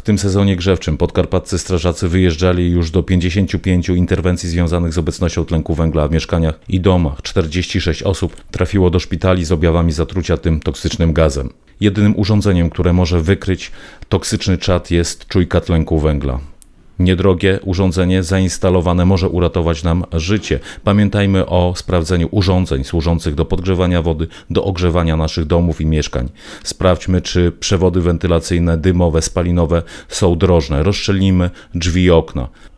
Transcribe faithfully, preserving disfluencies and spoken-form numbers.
tym sezonie grzewczym podkarpaccy strażacy wyjeżdżali już do pięćdziesięciu pięciu interwencji związanych z obecnością tlenku węgla w mieszkaniach i domach. czterdzieści sześć osób trafiło do szpitali z objawami zatrucia tym toksycznym gazem. Jedynym urządzeniem, które może wykryć toksyczny czad, jest czujka tlenku węgla. Niedrogie urządzenie zainstalowane może uratować nam życie. Pamiętajmy o sprawdzeniu urządzeń służących do podgrzewania wody, do ogrzewania naszych domów i mieszkań. Sprawdźmy, czy przewody wentylacyjne, dymowe, spalinowe są drożne. Rozszczelnijmy drzwi i okna.